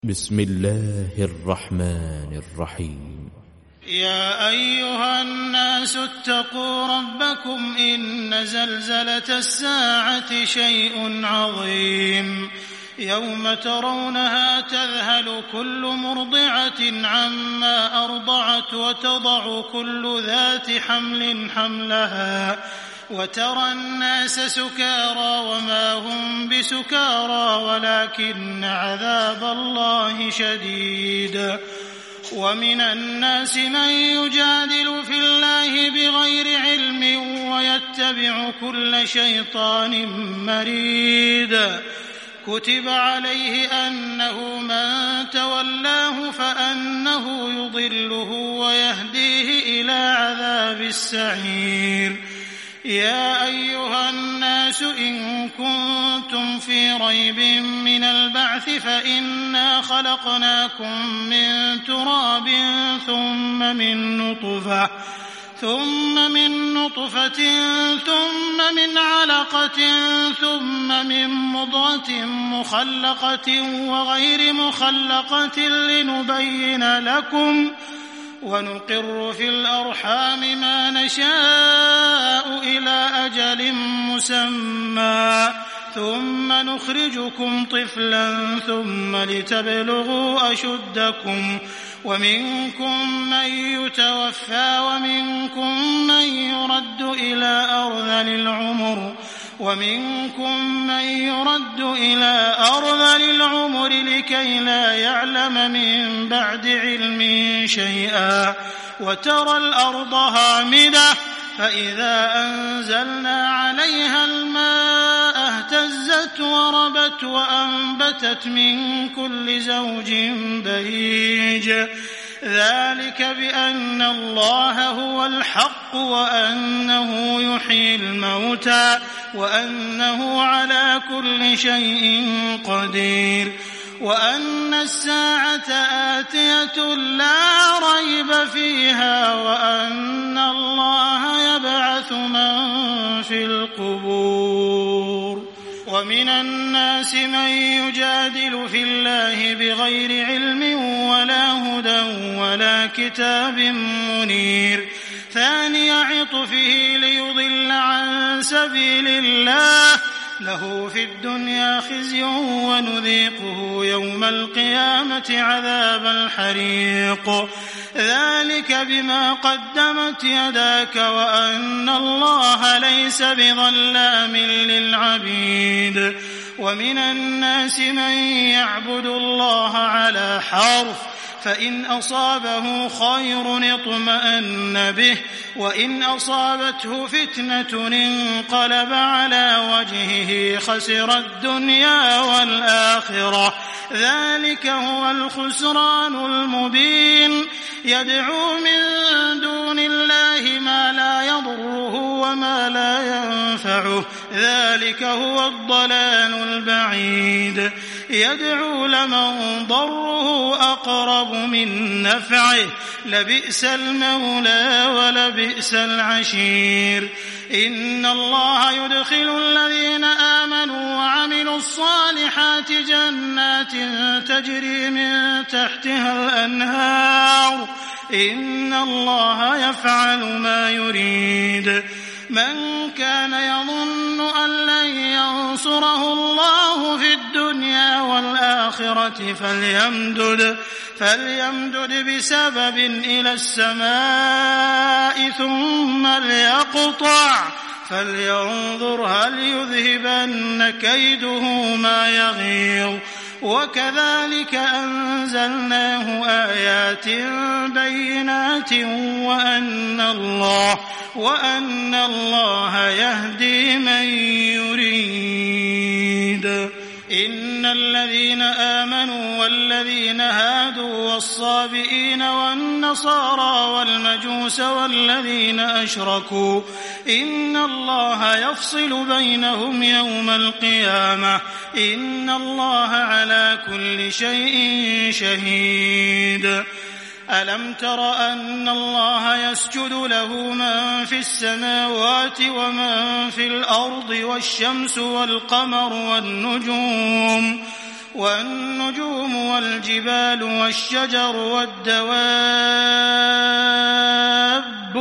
بسم الله الرحمن الرحيم. يا أيها الناس اتقوا ربكم إن زلزلة الساعة شيء عظيم يوم ترونها تذهل كل مرضعة عما أرضعت وتضع كل ذات حمل حملها وترى الناس سكارى وما هم بسكارى ولكن عذاب الله شديد. ومن الناس من يجادل في الله بغير علم ويتبع كل شيطان مريد. كتب عليه أنه من تولاه فأنه يضله ويهديه إلى عذاب السعير. يا أيها الناس إن كنتم في ريب من البعث فإنا خلقناكم من تراب ثم من نطفة ثم من علقة ثم من مضغة مخلقة وغير مخلقة لنبين لكم ونقر في الأرحام ما نشاء إلى أجل مسمى ثم نخرجكم طفلا ثم لتبلغوا أشدكم ومنكم من يتوفى ومنكم من يرد إلى أرذل العمر لكي لا يعلم من بعد علم شيئا. وترى الأرض هامدة فإذا أنزلنا عليها الماء اهتزت وربت وأنبتت من كل زوج بهيج. ذلك بأن الله هو الحق وأنه يحيي الموتى وأنه على كل شيء قدير وأن الساعة آتية لا ريب فيها وأن الله يبعث من في القبور. ومن الناس من يجادل في الله بغير علم ولا هدى ولا كتاب منير. ثاني عطفه ليضل عن سبيل الله له في الدنيا خزي ونذيقه يوم القيامة عذاب الحريق. ذلك بما قدمت يداك وأن الله ليس بظلام للعبيد. ومن الناس من يعبد الله على حرف فإن أصابه خير اطمأن به وإن أصابته فتنة انقلب على وجهه خسر الدنيا والآخرة. ذلك هو الخسران المبين. يدعو من دون الله ما لا يضره وما لا ينفعه ذلك هو الضلال البعيد. يدعو لمن ضره أقرب من نفعه لبئس المولى ولبئس العشير. إن الله يدخل الذين آمنوا وعملوا الصالحات جنات تجري من تحتها الأنهار إن الله يفعل ما يريد. من كان يظن أن لن ينصره الله في الدنيا والآخرة فليمدد بسبب إلى السماء ثم ليقطع فلينظر هل يذهبن كيده ما يغيظ. وكذلك أنزلناه آيات بينات وأن الله يهدي من يريد. إن الذين آمنوا والذين هادوا والصابئين والنصارى والمجوس والذين أشركوا إن الله يفصل بينهم يوم القيامة إن الله على كل شيء شهيد. ألم تر أن الله يسجد له من في السماوات ومن في الأرض والشمس والقمر والنجوم والنجوم والجبال والشجر والدواب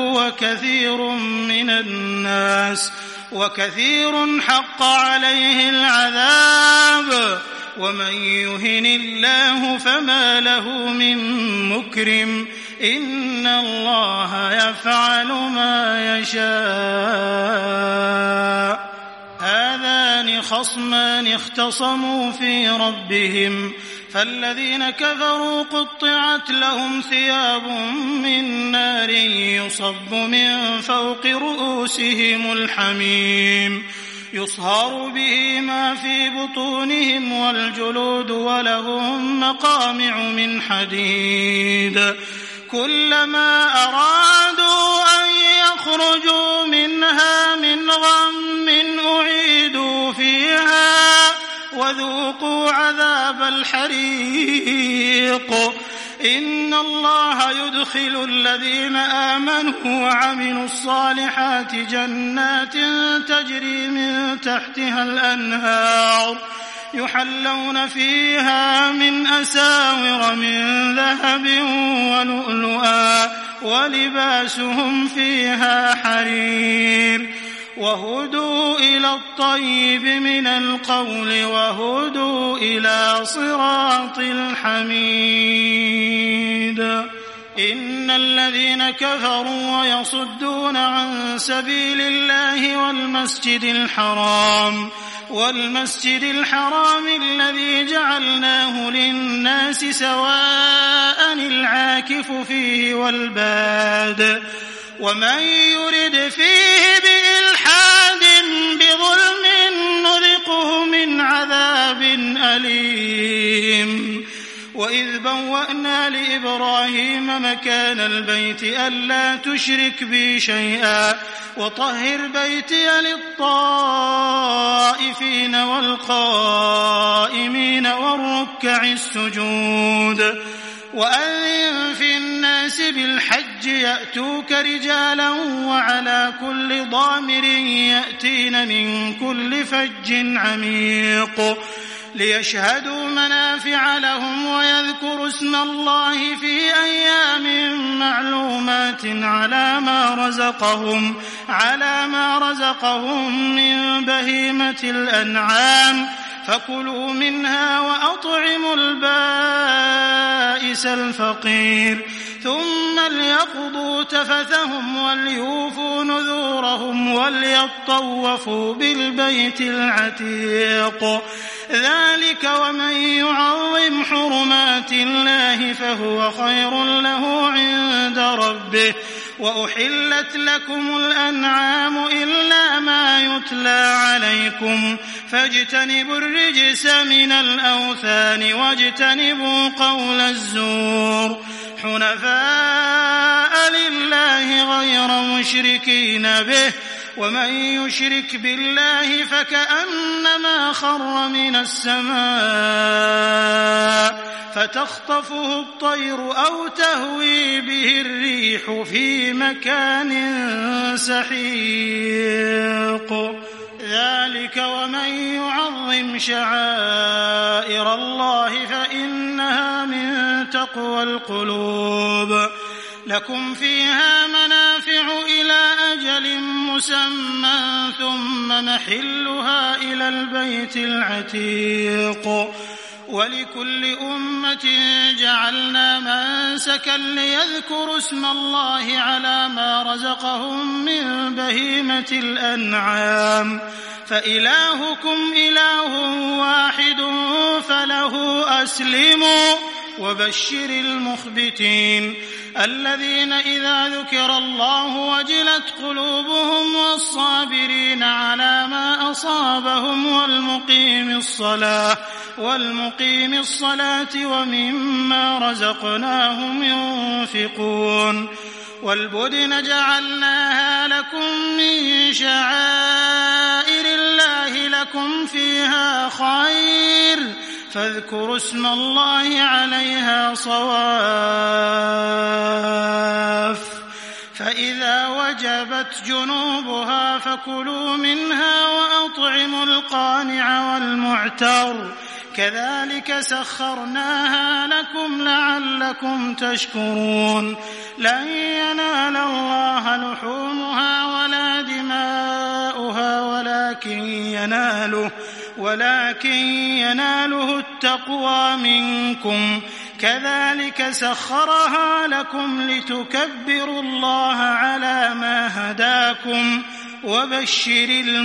وكثير حق عليه العذاب ومن يهن الله فما له من مكرم إن الله يفعل ما يشاء. هذان خصمان اختصموا في ربهم فالذين كفروا قطعت لهم ثياب من نار يصب من فوق رؤوسهم الحميم يصهر به ما في بطونهم والجلود ولهم مقامع من حديد كلما أرادوا أن يخرجوا منها من غم أعيدوا فيها وذوقوا عذاب الحريق. إن الله يدخل الذين آمنوا وعملوا الصالحات جنات تجري من تحتها الأنهار يحلون فيها من أساور من ذهب ولؤلؤا ولباسهم فيها حرير وهدوا إلى الطيب من القول وهدوا إلى صراط الحميد. إن الذين كفروا ويصدون عن سبيل الله والمسجد الحرام الذي جعلناه للناس سواء العاكف فيه والباد ومن يرد فيه بإلحاد بظلم نذقه من عذاب أليم. وإذ بوأنا لإبراهيم مكان البيت ألا تشرك بي شيئا وطهر بيتي للطائفين والقائمين والركع السجود. وأذن في الناس بالحج يأتوك رجالا وعلى كل ضامر يأتين من كل فج عميق ليشهدوا منافع لهم ويذكروا اسم الله في أيام معلومات على ما رزقهم من بهيمة الأنعام فكلوا منها وأطعموا البائس الفقير ثم ليقضوا تفثهم وليوفوا نذورهم وليطوفوا بالبيت العتيق. ذلك ومن يعظم حرمات الله فهو خير له عند ربه. وأحلت لكم الأنعام إلا ما يتلى عليكم فاجتنبوا الرجس من الأوثان واجتنبوا قول الزور حنفاء لله غير مشركين به ومن يشرك بالله فكأنما خر من السماء فتخطفه الطير أو تهوي به الريح في مكان سحيق. ذلك ومن يعظم شعائر الله فإنها من تقوى القلوب. لكم فيها منافع إلى أجل مسمى ثم محلها إلى البيت العتيق. ولكل أمة جعلنا منسكا ليذكروا اسم الله على ما رزقهم من بهيمة الأنعام فإلهكم إله واحد فله أسلموا. وبشر المخبتين الذين إذا ذكر الله وجلت قلوبهم والصابرين على ما أصابهم والمقيم الصلاة ومما رزقناهم ينفقون. والبدن جعلناها لكم من شعائر الله لكم فيها خير فاذكروا اسم الله عليها صواف. فإذا وجبت جنوبها فكلوا منها وأطعموا القانع والمعتر كذلك سخرناها لكم لعلكم تشكرون لن ينال الله لحومها ولا دماؤها ولكن يناله التقوى منكم كذلك سخرها لكم لتكبروا الله على ما هداكم وبشر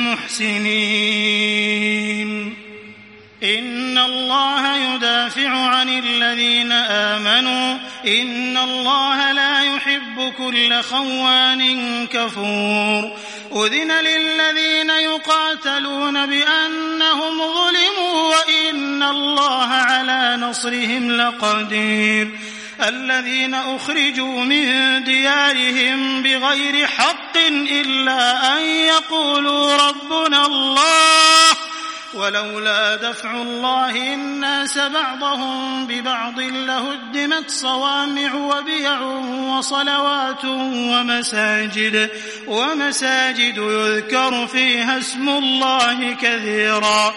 المحسنين إن الله يدافع عن الذين آمنوا إن الله لا يحب كل خوان كفور أذن للذين يقاتلون بأنهم ظلموا وإن الله على نصرهم لقدير الذين أخرجوا من ديارهم بغير حق إلا أن يقولوا ربنا الله ولولا دفع الله الناس بعضهم ببعض لهدمت صوامع وبيع وصلوات ومساجد يذكر فيها اسم الله كثيرا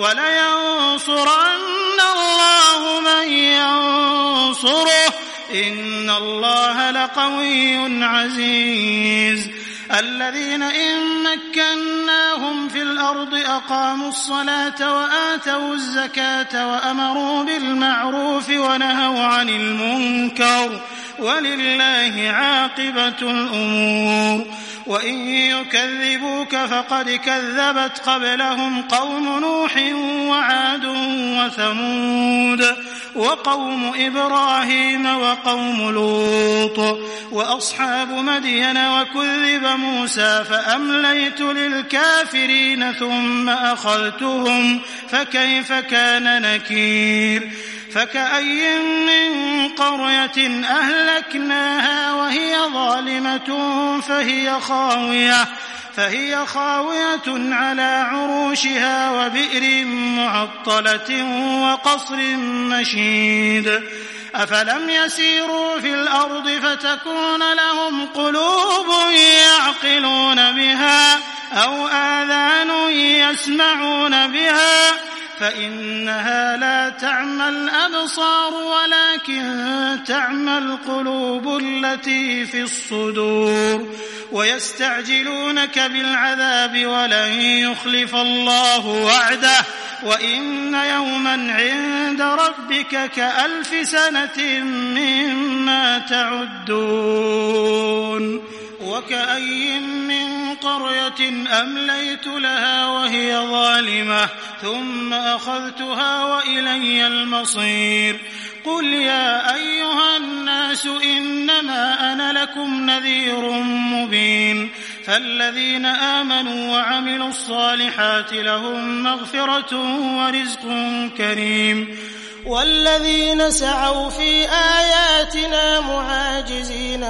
ولينصرن الله من ينصره إن الله لقوي عزيز الذين إن مكناهم في الأرض أقاموا الصلاة وآتوا الزكاة وأمروا بالمعروف ونهوا عن المنكر ولله عاقبة الأمور وإن يكذبوك فقد كذبت قبلهم قوم نوح وعاد وثمود وقوم إبراهيم وقوم لوط وأصحاب مدين وكذب موسى فأمليت للكافرين ثم أخذتهم فكيف كان نكير فكأي من قرية أهلكناها وهي ظالمة فهي خاوية على عروشها وبئر معطلة وقصر مشيد أفلم يسيروا في الأرض فتكون لهم قلوب يعقلون بها أو آذان يسمعون بها فإنها لا تعمى الأبصار ولكن تعمى القلوب التي في الصدور ويستعجلونك بالعذاب ولن يخلف الله وعده وإن يوما عند ربك كألف سنة مما تعدون وكأي من قرية أمليت لها وهي ظالمة ثم أخذتها وإلي المصير قل يا أيها الناس إنما أنا لكم نذير مبين فالذين آمنوا وعملوا الصالحات لهم مغفرة ورزق كريم والذين سعوا في آياتنا معاجزين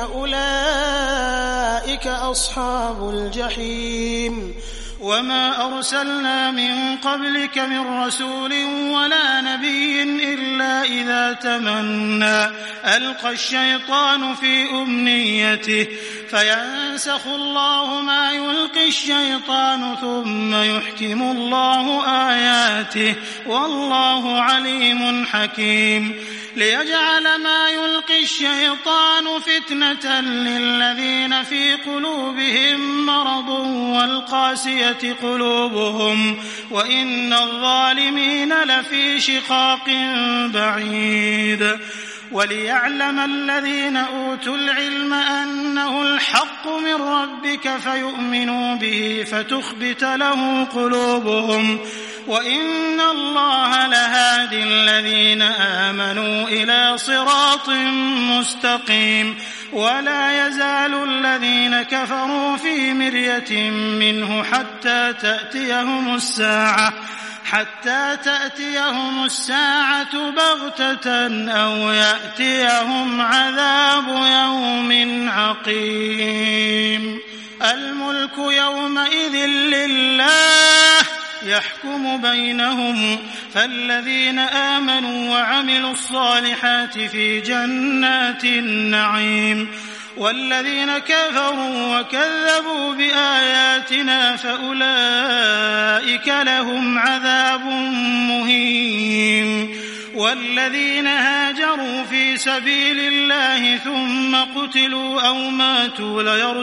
أولئك أصحاب الجحيم وما أرسلنا من قبلك من رسول ولا نبي إلا إذا تمنى ألقى الشيطان في أمنيته فينسخ الله ما يلقي الشيطان ثم يحكم الله آياته والله عليم حكيم ليجعل ما يلقي الشيطان فتنة للذين في قلوبهم مرض والقاسية قلوبهم وإن الظالمين لفي شقاق بعيد وليعلم الذين أوتوا العلم أنه الحق من ربك فيؤمنوا به فتخبت له قلوبهم وإن الله لهادي الذين آمنوا إلى صراط مستقيم ولا يزال الذين كفروا في مرية منه حتى تأتيهم الساعة بغتة أو يأتيهم عذاب يوم عقيم الملك يومئذ لله يحكم بينهم فالذين آمنوا وعملوا الصالحات في جنات النعيم والذين كفروا وكذبوا بآياتنا فأولئك لهم عذاب مهين والذين هاجروا في سبيل الله ثم قتلوا أو ماتوا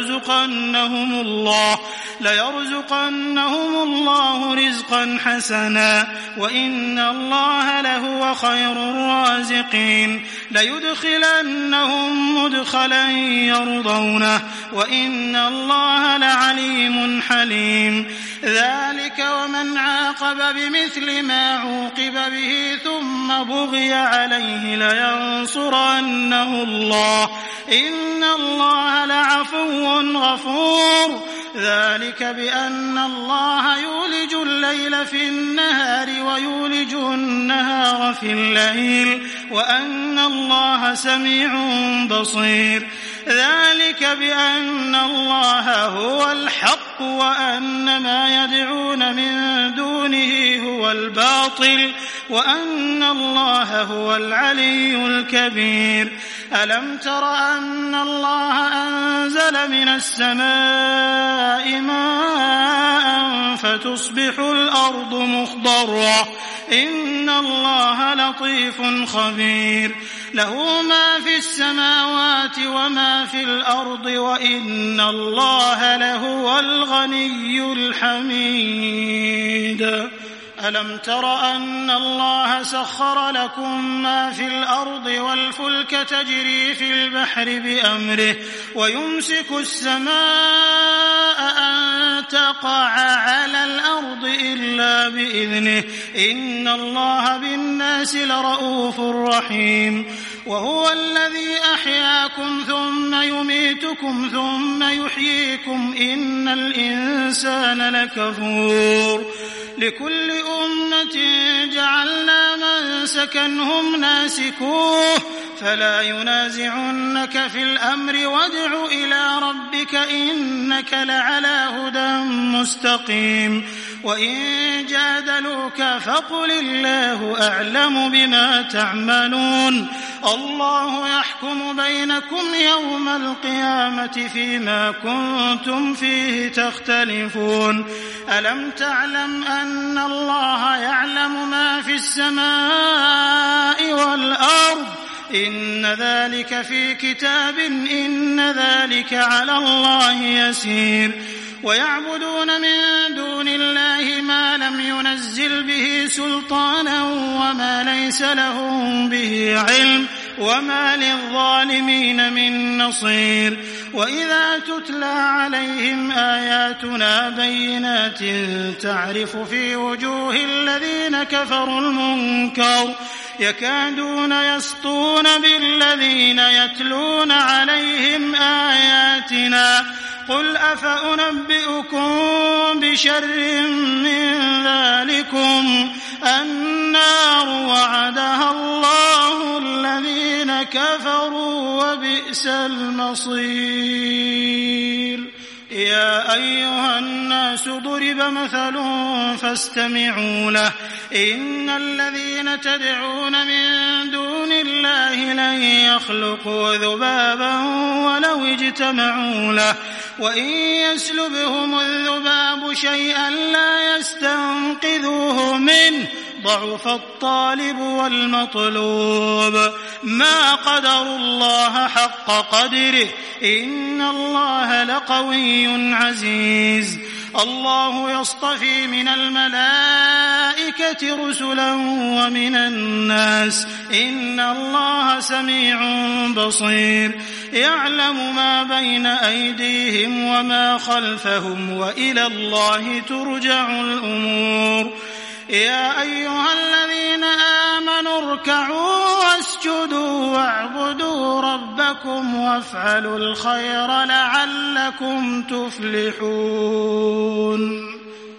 ليرزقنهم الله رزقا حسنا وإن الله لهو خير الرازقين ليدخلنهم مدخلا يرضونه وإن الله لعليم حليم ذلك ومن عاقب بمثل ما عوقب به ثم بغي عليه لينصرنه الله إن الله لعفو غفور ذلك بأن الله يولج الليل في النهار ويولج النهار في الليل وأن الله سميع بصير ذلك بأن الله هو الحق وأن ما يدعون من دونه هو الباطل وأن الله هو العلي الكبير ألم تر أن الله أنزل من السماء ماء فتصبح الأرض مخضرة إن الله لطيف خبير له ما في السماوات وما في الأرض وإن الله لهو الغني الحميد ألم تر أن الله سخر لكم ما في الأرض والفلك تجري في البحر بأمره ويمسك السماء أن تقع على الأرض إلا بإذنه إن الله بالناس لرؤوف رحيم وهو الذي أحياكم ثم يميتكم ثم يحييكم إن الإنسان لكفور لكل أمة جعلنا منسكا هم ناسكوه فلا ينازعنك في الأمر وادع إلى ربك إنك لعلى هدى مستقيم وإن جادلوك فقل الله أعلم بما تعملون الله يحكم بينكم يوم القيامة فيما كنتم فيه تختلفون ألم تعلم أن الله يعلم ما في السماء والأرض إن ذلك في كتاب إن ذلك على الله يسير ويعبدون من دون الله ما لم ينزل به سلطانا وما ليس لهم به علم وما للظالمين من نصير وإذا تتلى عليهم آياتنا بينات تعرف في وجوه الذين كفروا المنكر يكادون يسطون بالذين يتلون عليهم آياتنا قل أفأنبئكم بشر من ذلكم النار وعدها الله الذين كفروا وبئس المصير يا أيها الناس ضرب مثل فاستمعوا له إن الذين تدعون من دون الله لن يخلقوا ذبابا ولو اجتمعوا له وإن يسلبهم الذباب شيئا لا يستنقذوه منه ضعف الطالب والمطلوب ما قدروا الله حق قدره إن الله لقوي عزيز الله يصطفي من الملائكة رسلا ومن الناس إن الله سميع بصير يعلم ما بين أيديهم وما خلفهم وإلى الله ترجع الأمور يا أيها الذين آمنوا اركعوا واسجدوا واعبدوا ربكم وافعلوا الخير لعلكم تفلحون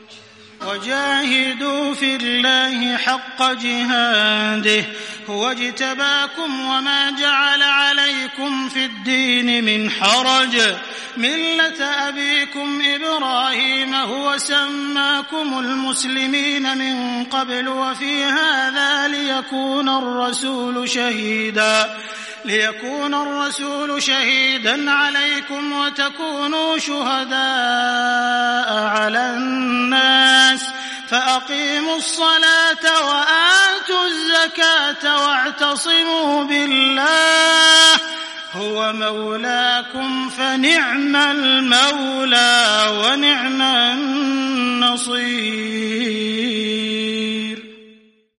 وجاهدوا في الله حق جهاده هو اجتباكم وما جعل عليكم في الدين من حرج ملة أبيكم إبراهيم هو سماكم المسلمين من قبل وفي هذا ليكون الرسول شهيدا ليكون الرسول شهيدا عليكم وتكونوا شهداء على الناس فأقيموا الصلاة وآتوا الزكاة واعتصموا بالله هو مولاكم فنعم المولى ونعم النصير.